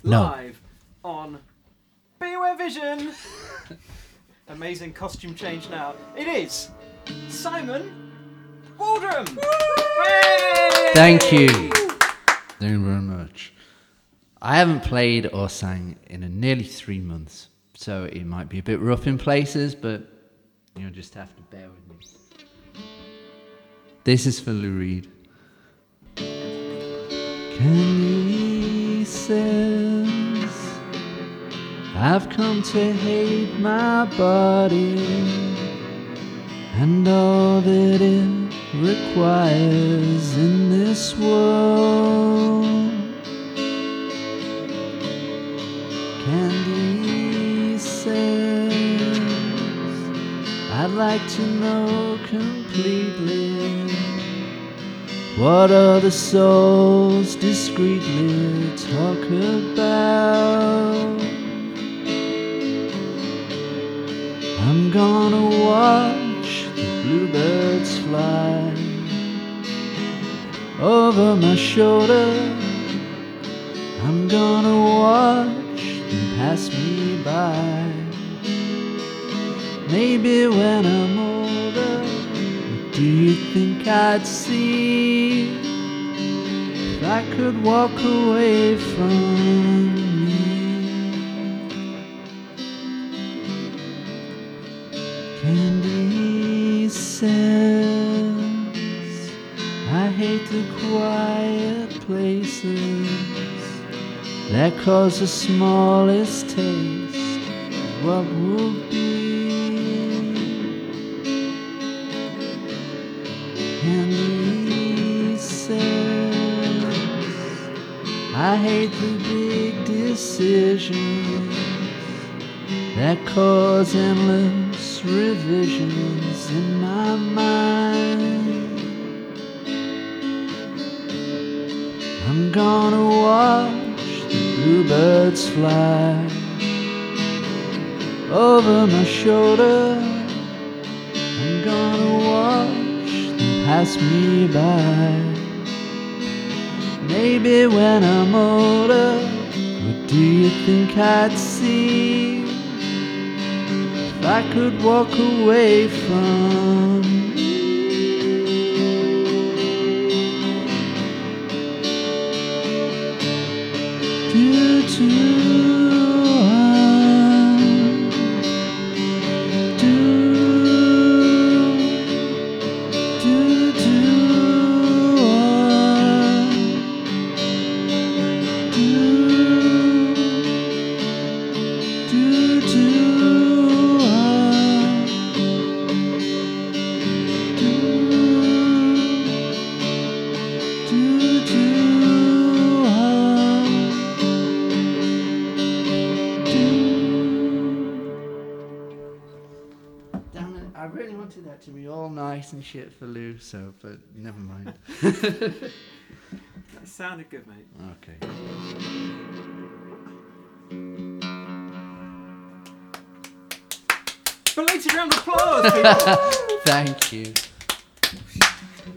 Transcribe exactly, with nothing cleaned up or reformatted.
No. live on Beware Vision. Amazing costume change now. It is Simon Waldron. Hey! Thank you. Thank you very much. I haven't played or sang in a nearly three months, so it might be a bit rough in places, but you'll just have to bear with me. This is for Lou Reed. Can you sense I've come to hate my body and all that it requires in this world? Candy says I'd like to know completely what other souls discreetly talk about. I'm gonna watch the bluebirds fly over my shoulder. I'm gonna watch them pass me by. Maybe when I'm older, what do you think I'd see if I could walk away from you? Candy says I hate the quiet places that cause the smallest taste of what will be. Candy says I hate the big decisions that cause endless revisions in my mind. I'm gonna watch the bluebirds fly over my shoulder. I'm gonna watch them pass me by. Maybe when I'm older, what do you think I'd see if I could walk away from you? Do, do. I really wanted that to be all nice and shit for Lou, so, but never mind. That sounded good, mate. Okay. Belated round of applause, people. Thank you.